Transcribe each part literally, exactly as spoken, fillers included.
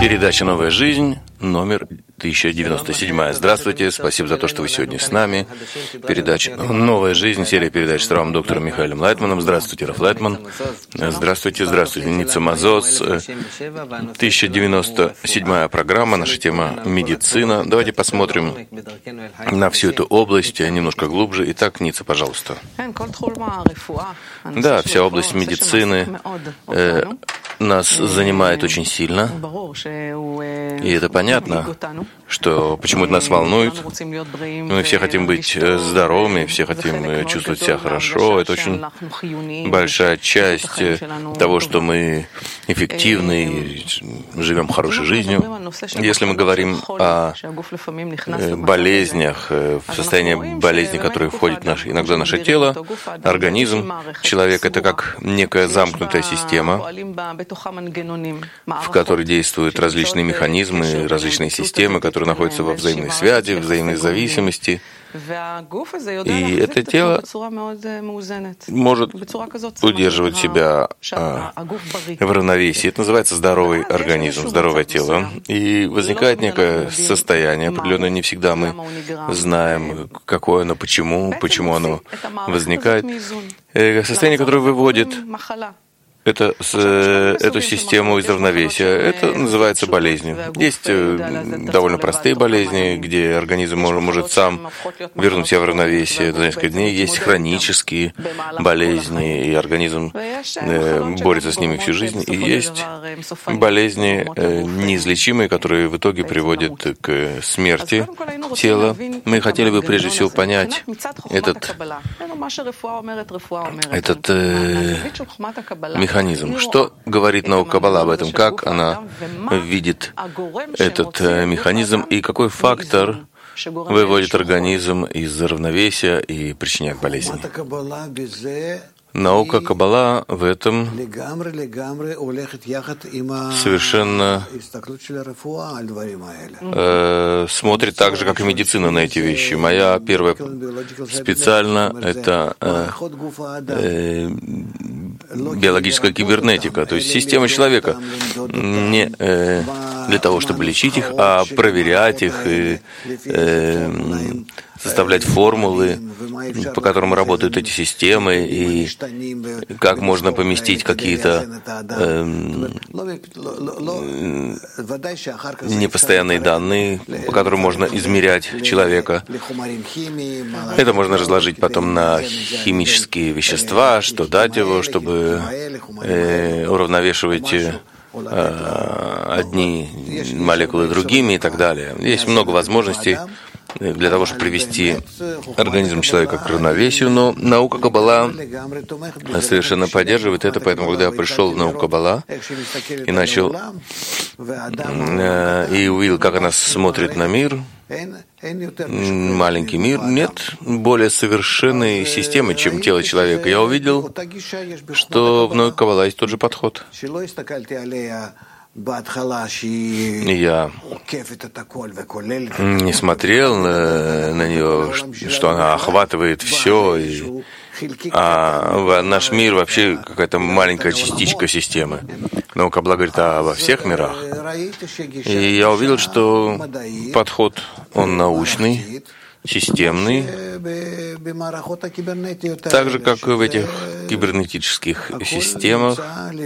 Передача «Новая жизнь», номер тысяча девяносто семь. Здравствуйте, спасибо за то, что вы сегодня с нами. Передача «Новая жизнь», серия передач с равным доктором Михаилом Лайтманом. Здравствуйте, Раф Лайтман. Здравствуйте, здравствуйте, Ницца Мазоц. тысяча девяносто седьмая программа, наша тема «Медицина». Давайте посмотрим на всю эту область немножко глубже. Итак, Ницца, пожалуйста. Да, вся область медицины э, нас занимает очень сильно. И это понятно, что почему это нас волнует. Мы все хотим быть здоровыми, все хотим чувствовать себя хорошо. Это очень большая часть того, что мы эффективны и живем хорошей жизнью. Если мы говорим о болезнях, в состоянии болезни, которые входит в наше, иногда в наше тело, организм человека — это как некая замкнутая система, в которой действуют различные механизмы, различные системы, которые находятся во взаимной связи, взаимной зависимости. И это тело может удерживать себя а, в равновесии. Это называется здоровый организм, здоровое тело. И возникает некое состояние определенное. Не всегда мы знаем, какое оно, почему, почему оно возникает. Состояние, которое выводит Это, с, эту систему из равновесия. Это называется болезнью. Есть довольно простые болезни, где организм может, может сам вернуть себя в равновесие за несколько дней. Есть хронические болезни, и организм э, борется с ними всю жизнь. И есть болезни э, неизлечимые, которые в итоге приводят к смерти тела. Мы хотели бы прежде всего понять этот, этот э, механизм. Механизм. Что говорит наука Каббала об этом? Как она видит этот механизм и какой фактор выводит организм из равновесия и причиняет болезни? Наука Каббала в этом совершенно э, смотрит так же, как и медицина, на эти вещи. Моя первая специально это э, э, биологическая кибернетика, то есть система человека. Не э, для того, чтобы лечить их, а проверять их и э, составлять формулы, по которым работают эти системы, и как можно поместить какие-то э, непостоянные данные, по которым можно измерять человека. Это можно разложить потом на химические вещества, что дать его, чтобы э, уравновешивать одни молекулы другими и так далее. Есть много возможностей для того, чтобы привести организм человека к равновесию, но наука Каббала совершенно поддерживает это, поэтому, когда я пришел в науку Каббала и начал и увидел, как она смотрит на мир, маленький мир, нет более совершенной системы, чем тело человека. Я увидел, что в науке Каббала есть тот же подход. Я не смотрел на, на нее, что она охватывает все, и, а наш мир вообще какая-то маленькая частичка системы. Но Каббала говорит обо всех мирах. И я увидел, что подход, он научный, системный, так же, как и в этих кибернетических системах.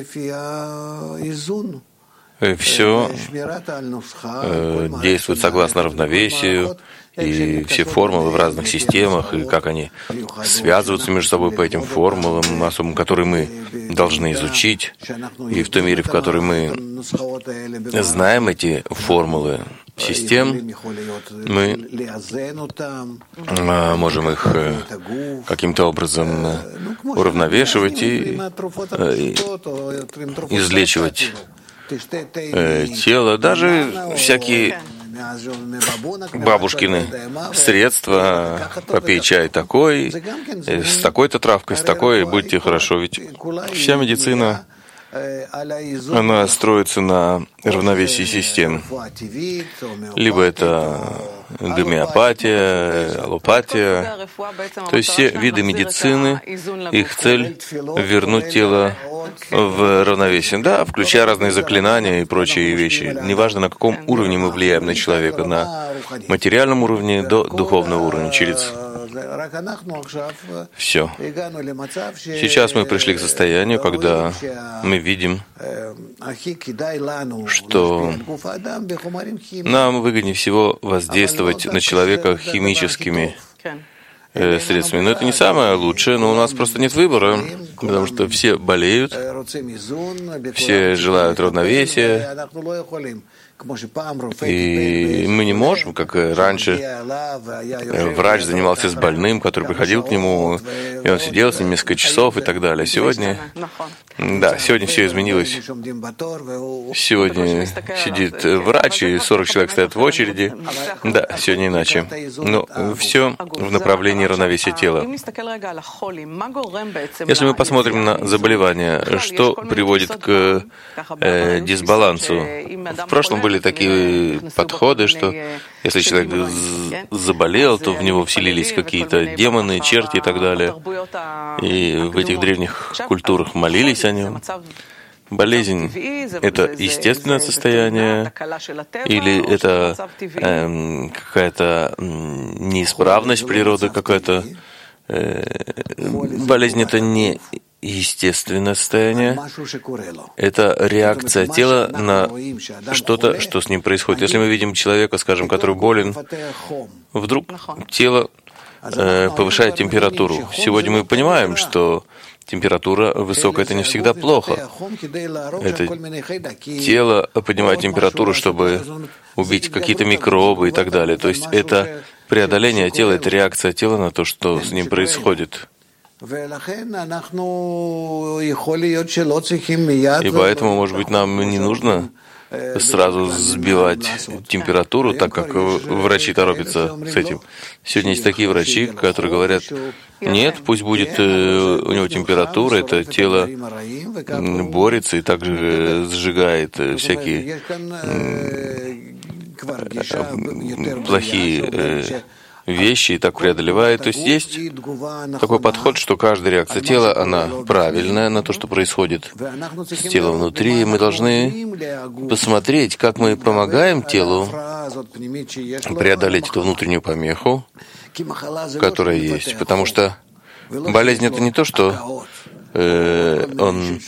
Все э, действует согласно равновесию, и все формулы в разных системах, и как они связываются между собой по этим формулам особым, которые мы должны изучить, и в том мире, в котором мы знаем эти формулы систем, мы можем их каким-то образом уравновешивать и, и излечивать тело, даже всякие бабушкины средства, попей чай такой, с такой-то травкой, с такой, будьте хорошо. Ведь вся медицина, она строится на равновесии систем. Либо это гомеопатия, аллопатия. То есть все виды медицины, их цель — вернуть тело в равновесие. Да, включая разные заклинания и прочие вещи. Неважно, на каком уровне мы влияем на человека, на материальном уровне до духовного уровня, через все. Сейчас мы пришли к состоянию, когда мы видим, что нам выгоднее всего воздействовать на человека химическими э, средствами. Но это не самое лучшее, но у нас просто нет выбора, потому что все болеют, все желают равновесия, и мы не можем, как раньше, врач занимался с больным, который приходил к нему, и он сидел с ним несколько часов и так далее. Сегодня, да, сегодня все изменилось. Сегодня сидит врач, и сорок человек стоят в очереди. Да, сегодня иначе. Но все в направлении равновесия тела. Если мы посмотрим на заболевания, что приводит к э, дисбалансу? В прошлом были такие подходы, что если человек заболел, то в него вселились какие-то демоны, черти и так далее. И в этих древних культурах молились о нем. Болезнь — это естественное состояние или это э, какая-то неисправность природы, какая-то э, болезнь — это не естественное состояние, это реакция тела на что-то, что с ним происходит. Если мы видим человека, скажем, который болен, вдруг тело э, повышает температуру. Сегодня мы понимаем, что температура высокая — это не всегда плохо. Это тело поднимает температуру, чтобы убить какие-то микробы и так далее. То есть это преодоление тела, это реакция тела на то, что с ним происходит. И поэтому, может быть, нам не нужно сразу сбивать температуру, так как врачи торопятся с этим. Сегодня есть такие врачи, которые говорят: нет, пусть будет у него температура, это тело борется и также сжигает всякие плохие вещи и так преодолевает. То есть есть такой подход, что каждая реакция тела, она правильная на то, что происходит с телом внутри. И мы должны посмотреть, как мы помогаем телу преодолеть эту внутреннюю помеху, которая есть. Потому что болезнь — это не то, что э, он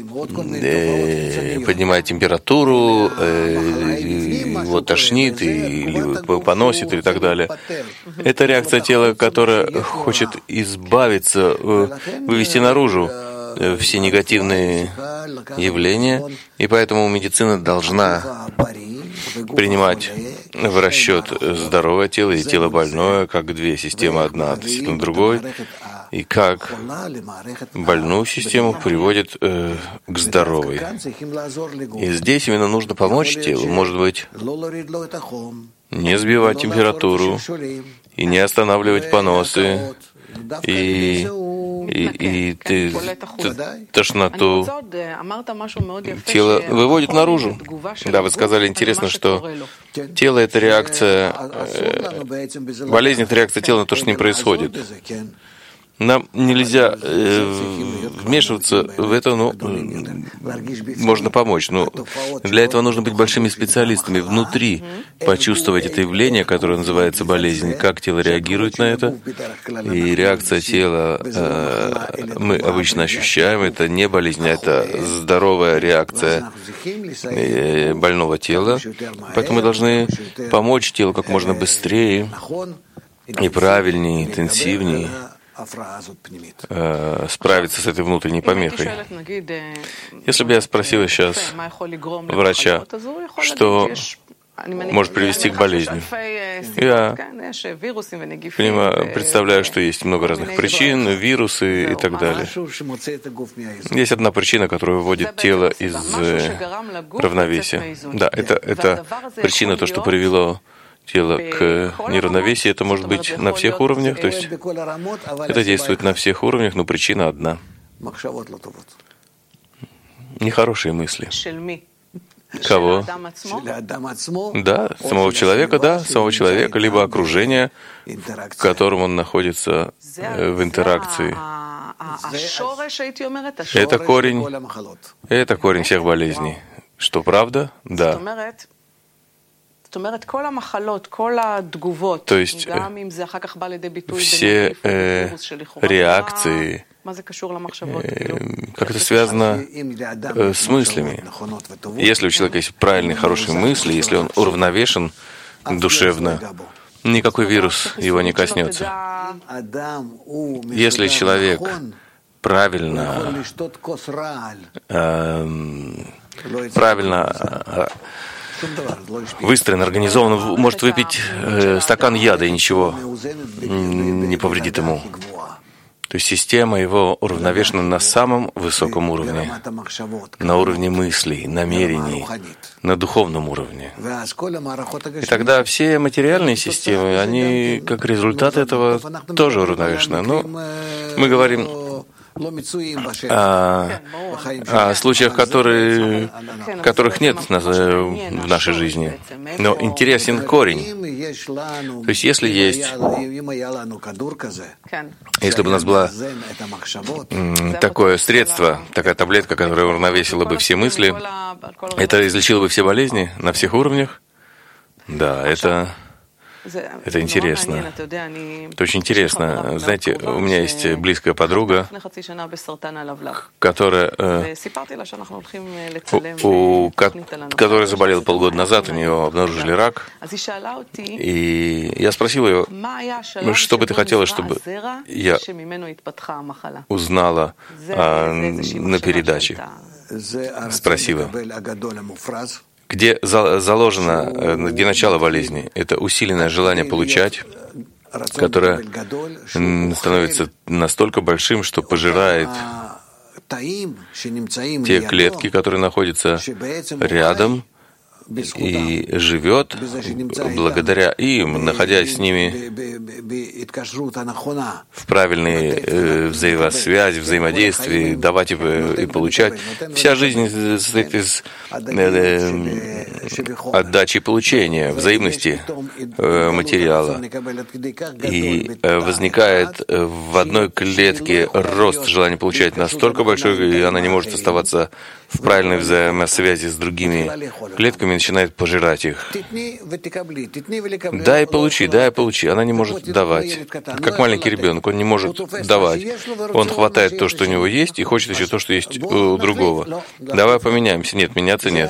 э, поднимает температуру, э, его тошнит или поносит и так далее. Это реакция тела, которая хочет избавиться, вывести наружу все негативные явления, и поэтому медицина должна принимать в расчет здоровое тело и тело больное, как две системы, одна относительно другой, и как больную систему приводит э, к здоровой. И здесь именно нужно помочь телу, может быть, не сбивать температуру и не останавливать поносы, и, и, и ты, тошноту. Тело выводит наружу. Да, вы сказали, интересно, что тело — это реакция, э, болезнь — это реакция тела на то, что с ним происходит. Нам нельзя э, вмешиваться в это, но можно помочь. Но для этого нужно быть большими специалистами внутри, почувствовать это явление, которое называется болезнь, как тело реагирует на это. И реакция тела э, мы обычно ощущаем, это не болезнь, это здоровая реакция э, больного тела. Поэтому мы должны помочь телу как можно быстрее и правильнее, интенсивнее справиться с этой внутренней помехой. Если бы я спросила сейчас врача, что может привести к болезни, я понимаю, представляю, что есть много разных причин, вирусы и так далее. Есть одна причина, которая выводит тело из равновесия. Да, это, это причина, то, что привело тело к неравновесию. Это может быть на всех уровнях, то есть это действует на всех уровнях, но причина одна. Нехорошие мысли. Кого? Да, самого человека, да, самого человека, либо окружения, в котором он находится в интеракции. Это корень, это корень всех болезней. Что правда? Да. То есть все э, реакции, э, как это связано э, с мыслями. Если у человека есть правильные, хорошие мысли, если он уравновешен душевно, никакой вирус его не коснется. Если человек правильно, э, правильно выстроен, организован, может выпить э, стакан яда, и ничего не повредит ему. То есть система его уравновешена на самом высоком уровне, на уровне мыслей, намерений, на духовном уровне. И тогда все материальные системы, они, как результат этого, тоже уравновешены. Но мы говорим о, о случаях, которые, которых нет в нашей жизни. Но интересен корень. То есть если есть, если бы у нас было такое средство, такая таблетка, которая уравновесила бы все мысли, это излечило бы все болезни на всех уровнях? Да, это... Это интересно. Это очень интересно. Знаете, у меня есть близкая подруга, которая, э, у, у, которая заболела полгода назад, у нее обнаружили рак. И я спросил ее, что бы ты хотела, чтобы я узнала а, на передаче? Спросила. Где заложено, где начало болезни? Это усиленное желание получать, которое становится настолько большим, что пожирает те клетки, которые находятся рядом, и живет благодаря им, находясь с ними в правильной э, взаимосвязи, взаимодействии, давать и, и получать. Вся жизнь состоит из э, э, отдачи и получения, взаимности э, материала. И э, возникает в одной клетке рост желания получать настолько большой, и она не может оставаться в правильной взаимосвязи с другими клетками, начинает пожирать их. Дай получи, дай получи. Она не может давать. Как маленький ребенок, он не может давать. Он хватает то, что у него есть, и хочет еще то, что есть у другого. Давай поменяемся. Нет, меняться нет.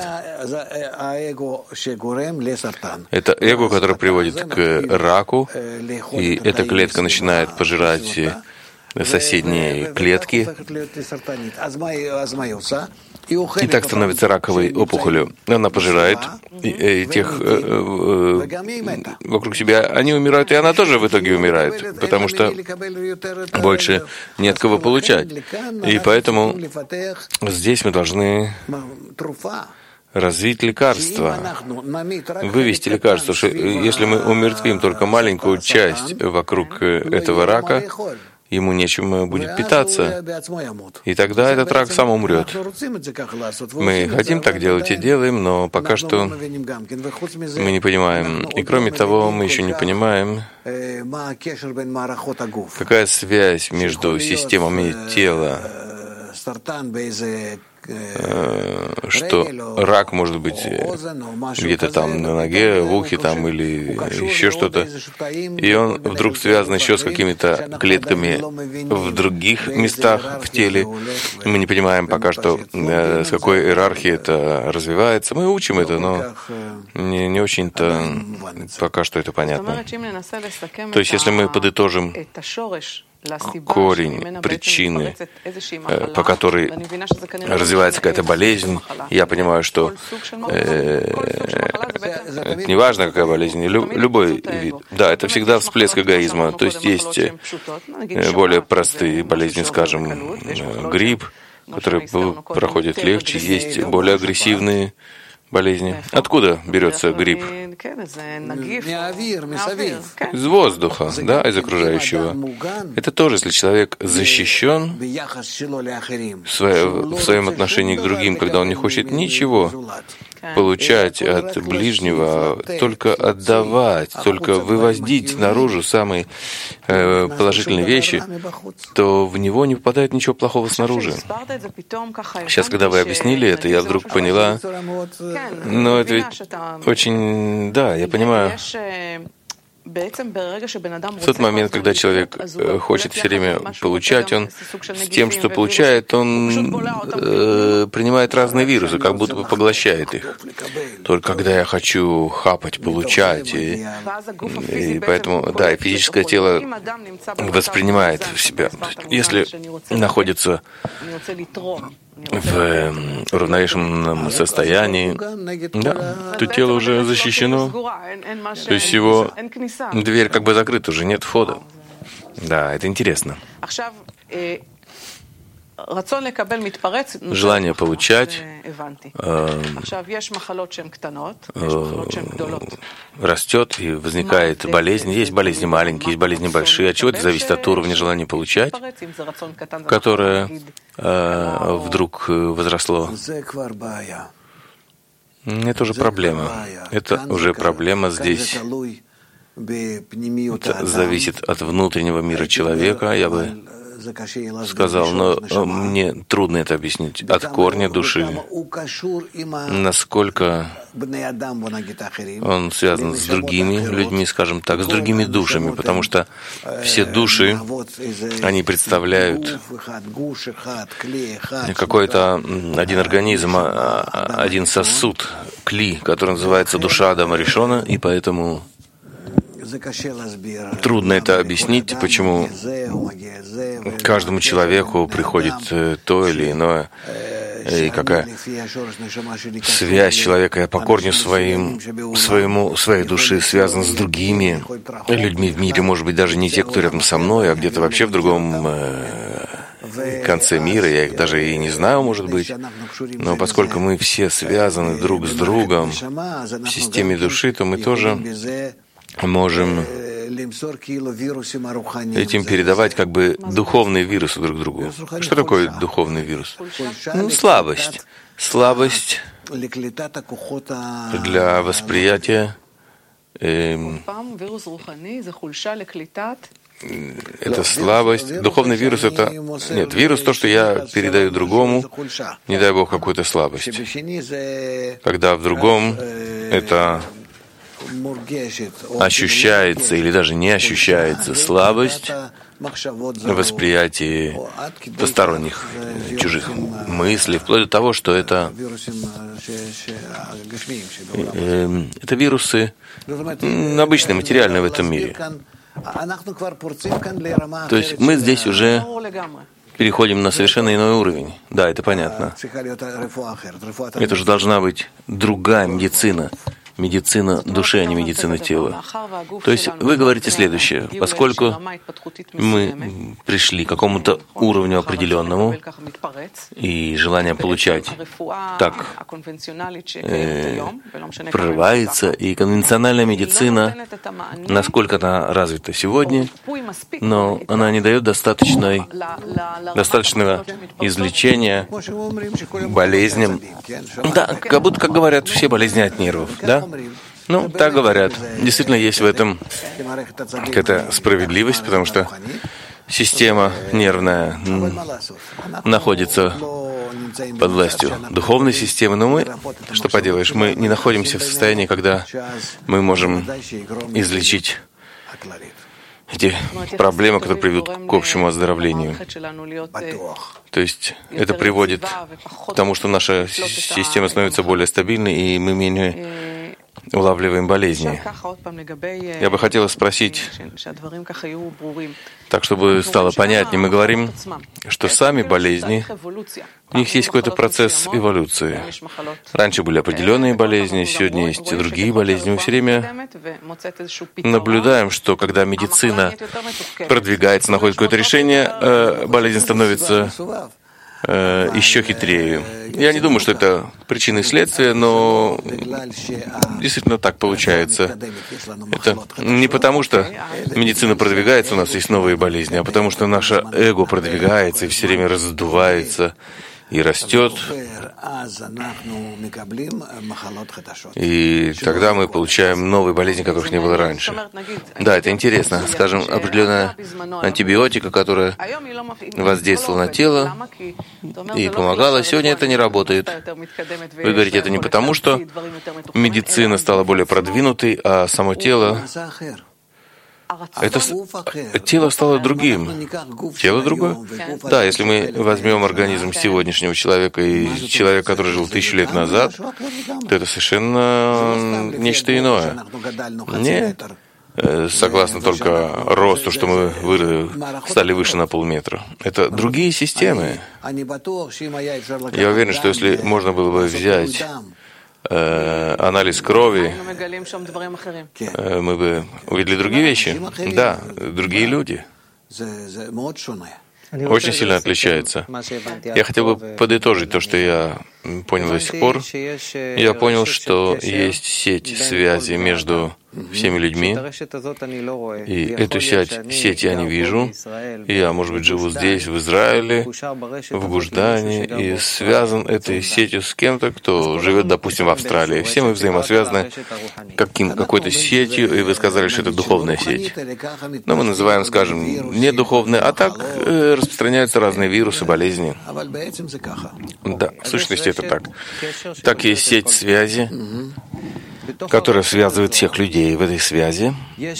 Это эго, которое приводит к раку, и эта клетка начинает пожирать соседние клетки. И так становится раковой опухолью. Она пожирает тех э, э, вокруг себя. Они умирают, и она тоже в итоге умирает, потому что больше нет кого получать. И поэтому здесь мы должны развить лекарство, вывести лекарство. Что если мы умертвим только маленькую часть вокруг этого рака, ему нечем будет питаться, и тогда этот рак сам умрет. Мы хотим так делать и делаем, но пока что мы не понимаем. И кроме того, мы еще не понимаем, какая связь между системами тела, что рак может быть где-то там на ноге, в ухе там или еще что-то, и он вдруг связан еще с какими-то клетками в других местах в теле. Мы не понимаем пока что, с какой иерархией это развивается. Мы учим это, но не, не очень-то пока что это понятно. То есть, если мы подытожим корень, причины, по которой развивается какая-то болезнь. Я понимаю, что э, это не важно, какая болезнь, лю, любой вид. Да, это всегда всплеск эгоизма. То есть есть более простые болезни, скажем, грипп, который проходит легче, есть более агрессивные болезни. Откуда берется грипп? Из воздуха, да, из окружающего. Это тоже, если человек защищен в своем отношении к другим, когда он не хочет ничего, получать от ближнего, только отдавать, только выводить наружу самые э, положительные вещи, то в него не попадает ничего плохого снаружи. Сейчас, когда вы объяснили это, я вдруг поняла, но это ведь очень... Да, я понимаю. В тот момент, когда человек хочет все время получать, он с тем, что получает, он э, принимает разные вирусы, как будто бы поглощает их. Только когда я хочу хапать, получать, и, и поэтому, да, и физическое тело воспринимает в себя. Если находится в уравновешенном состоянии, да, то тело уже защищено, то есть его дверь как бы закрыта, уже нет входа. Да, это интересно. Желание получать э, э, растет и возникает болезнь. Есть болезни маленькие, есть болезни большие. От чего это зависит? От уровня желания получать, которое э, вдруг возросло. Это уже проблема. Это уже проблема здесь. Это зависит от внутреннего мира человека, я бы сказал, но мне трудно это объяснить. От корня души, насколько он связан с другими людьми, скажем так, с другими душами, потому что все души, они представляют какой-то один организм, один сосуд, кли, который называется душа Адама Ришона, и поэтому трудно это объяснить, почему каждому человеку приходит то или иное, и какая связь человека по корню своим, своему, своей души связана с другими людьми в мире, может быть, даже не те, кто рядом со мной, а где-то вообще в другом конце мира, я их даже и не знаю, может быть, но поскольку мы все связаны друг с другом в системе души, то мы тоже можем этим передавать как бы духовные вирусы друг другу. Что такое духовный вирус? Ну, слабость. Слабость для восприятия. Э, это слабость. Духовный вирус — это... Нет, вирус — то, что я передаю другому, не дай Бог, какую-то слабость. Когда в другом это... ощущается или даже не ощущается слабость в восприятии посторонних, чужих мыслей, вплоть до того, что это, это вирусы обычные, материальные в этом мире. То есть мы здесь уже переходим на совершенно иной уровень. Да, это понятно. Это же должна быть другая медицина. Медицина души, а не медицина тела. То есть вы говорите следующее. Поскольку мы пришли к какому-то уровню определенному, и желание получать так э, прорывается, и конвенциональная медицина, насколько она развита сегодня, но она не дает достаточной, достаточного излечения болезням. Да, как будто, как говорят, все болезни от нервов, да? Ну, так говорят. Действительно, есть в этом какая-то справедливость, потому что система нервная находится под властью духовной системы, но мы, что поделаешь, мы не находимся в состоянии, когда мы можем излечить эти проблемы, которые приведут к общему оздоровлению. То есть это приводит к тому, что наша система становится более стабильной, и мы менее улавливаем болезни. Я бы хотела спросить, так чтобы стало понятнее, мы говорим, что сами болезни, у них есть какой-то процесс эволюции. Раньше были определенные болезни, сегодня есть и другие болезни. Мы все время наблюдаем, что когда медицина продвигается, находит какое-то решение, болезнь становится еще хитрее. Я не думаю, что это причина и следствие, но действительно так получается. Это не потому, что медицина продвигается, у нас есть новые болезни, а потому что наше эго продвигается и все время раздувается, и растет, и тогда мы получаем новые болезни, которых не было раньше. Да, это интересно. Скажем, определенная антибиотика, которая воздействовала на тело и помогала, сегодня это не работает. Вы говорите, это не потому, что медицина стала более продвинутой, а само тело... Это тело стало другим. Тело другое? Да, если мы возьмем организм сегодняшнего человека и человека, который жил тысячу лет назад, то это совершенно нечто иное. Не согласно только росту, что мы вы... стали выше на полметра. Это другие системы. Я уверен, что если можно было бы взять анализ крови, мы бы увидели другие вещи. Да, другие люди. Очень сильно отличается. Я хотел бы подытожить то, что я понял до сих пор. Я понял, что есть сеть связи между всеми людьми, и эту сеть, сеть я не вижу. Я, может быть, живу здесь, в Израиле, в Гуждане, и связан этой сетью с кем-то, кто живет, допустим, в Австралии. Все мы взаимосвязаны каким, какой-то сетью, и вы сказали, что это духовная сеть. Но мы называем, скажем, не духовная, а так э, распространяются разные вирусы, болезни. Да, в сущности это так. Так есть сеть связи, которая связывает всех людей. В этой связи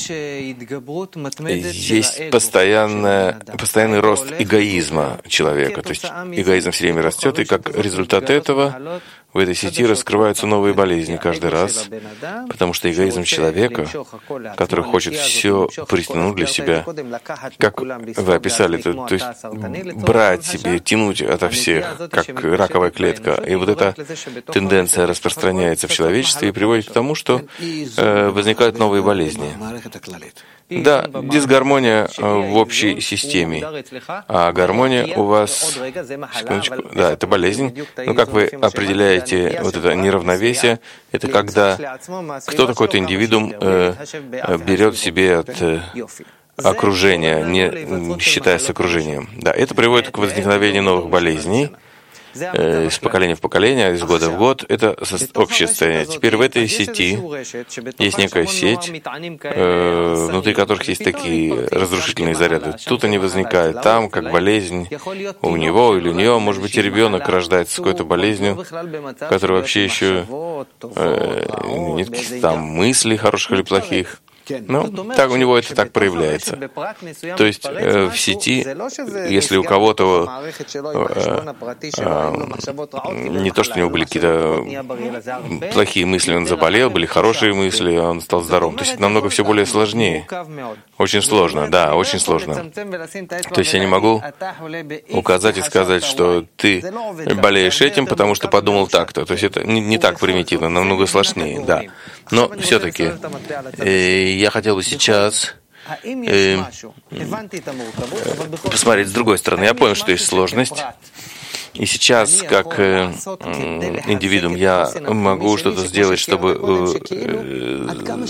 есть постоянный, постоянный рост эгоизма человека. То есть эгоизм все время растет, и как результат этого в этой сети раскрываются новые болезни каждый раз, потому что эгоизм человека, который хочет все притянуть для себя, как вы описали, то, то есть брать себе, тянуть ото всех, как раковая клетка. И вот эта тенденция распространяется в человечестве и приводит к тому, что э, возникают новые болезни. Да, дисгармония в общей системе, а гармония у вас... Секундочку. Да, это болезнь. Но как вы определяете вот это неравновесие? Это когда кто-то, какой-то индивидуум э, берет себе от э, окружения, не считаясь окружением. Да, это приводит к возникновению новых болезней. Из поколения в поколение, из года в год, это общее состояние. Теперь в этой сети есть некая сеть, э, внутри которых есть такие разрушительные заряды. Тут они возникают, там, как болезнь у него или у нее, может быть, и ребенок рождается с какой-то болезнью, которая вообще еще э, нет каких-то там мыслей хороших или плохих. Ну, так у него это так проявляется. То есть э, в сети, если у кого-то э, э, не то, что у него были какие-то плохие мысли, он заболел, были хорошие мысли, он стал здоровым. То есть это намного все более сложнее. Очень сложно, да, очень сложно. То есть я не могу указать и сказать, что ты болеешь этим, потому что подумал так-то. То есть это не, не так примитивно, намного сложнее, да. Но все-таки э, я хотел бы сейчас э, посмотреть с другой стороны. Я понял, что есть сложность. И сейчас, как э, индивидуум, я могу что-то сделать, чтобы э,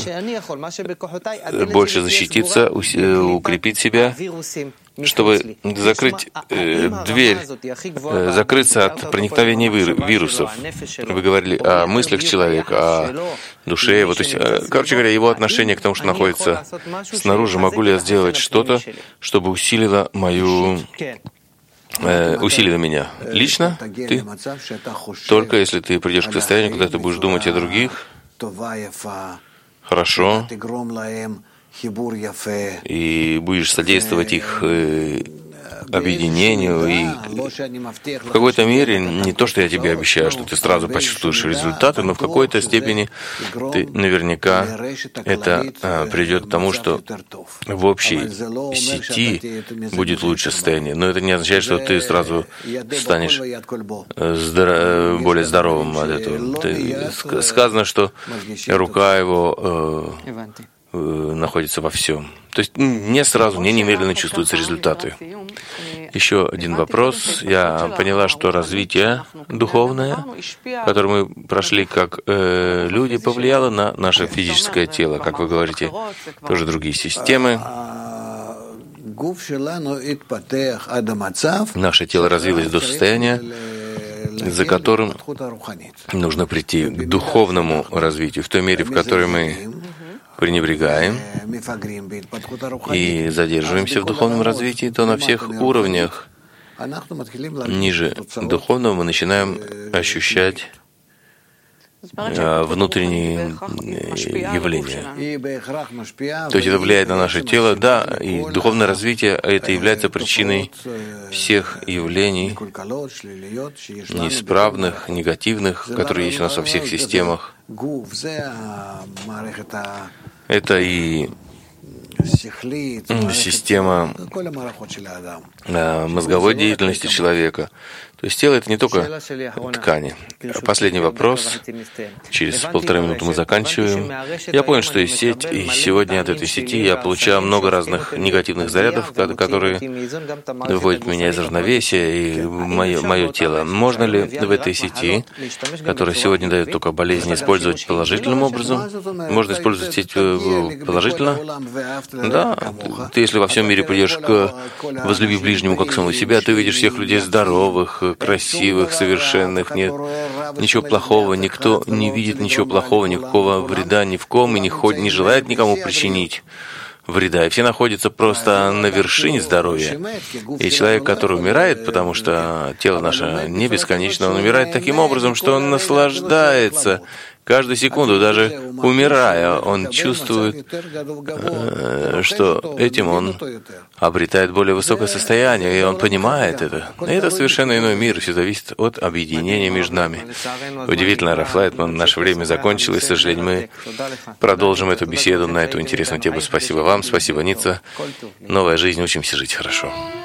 э, больше защититься, укрепить себя, чтобы закрыть э, дверь, э, закрыться от проникновения вир- вирусов. Вы говорили о мыслях человека, о душе. Вот, то есть, э, короче говоря, его отношение к тому, что находится снаружи. Могу ли я сделать что-то, чтобы усилило мою... Э, усилило меня. Лично ты? Только если ты придешь к состоянию, когда ты будешь думать о других, хорошо, и будешь содействовать их э, объединению, и в какой-то мере, не то, что я тебе обещаю, что ты сразу почувствуешь результаты, но в какой-то степени ты наверняка это а, придет к тому, что в общей сети будет лучшее состояние. Но это не означает, что ты сразу станешь здоро- более здоровым от этого. Ты, сказано, что рука его э, находится во всем. То есть не сразу, не немедленно чувствуются результаты. Еще один вопрос. Я поняла, что развитие духовное, которое мы прошли как э, люди, повлияло на наше физическое тело. Как вы говорите, тоже другие системы. Наше тело развилось до состояния, за которым нужно прийти к духовному развитию, в той мере, в которой мы пренебрегаем и задерживаемся в духовном развитии, то на всех уровнях ниже духовного мы начинаем ощущать внутренние явления. То есть это влияет на наше тело, да, и духовное развитие это является причиной всех явлений неисправных, негативных, которые есть у нас во всех системах. Это и система мозговой деятельности человека. То есть тело — это не только ткани. Последний вопрос. Через полторы минуты мы заканчиваем. Я понял, что есть сеть, и сегодня от этой сети я получаю много разных негативных зарядов, которые выводят меня из равновесия и мое, мое тело. Можно ли в этой сети, которая сегодня дает только болезни, использовать положительным образом? Можно использовать сеть положительно? Да. Ты, если во всем мире придешь к возлюби ближнему как самого себя, ты увидишь всех людей здоровых, красивых, совершенных, нет ничего плохого, никто не видит ничего плохого, никакого вреда ни в ком и не, ходит, не желает никому причинить вреда. И все находятся просто на вершине здоровья. И человек, который умирает, потому что тело наше не бесконечно, он умирает таким образом, что он наслаждается каждую секунду, даже умирая, он чувствует, что этим он обретает более высокое состояние, и он понимает это. И это совершенно иной мир, все зависит от объединения между нами. Удивительно, Раф Лайтман, наше время закончилось, к сожалению, мы продолжим эту беседу на эту интересную тему. Спасибо вам, спасибо, Ницца. Новая жизнь, учимся жить хорошо.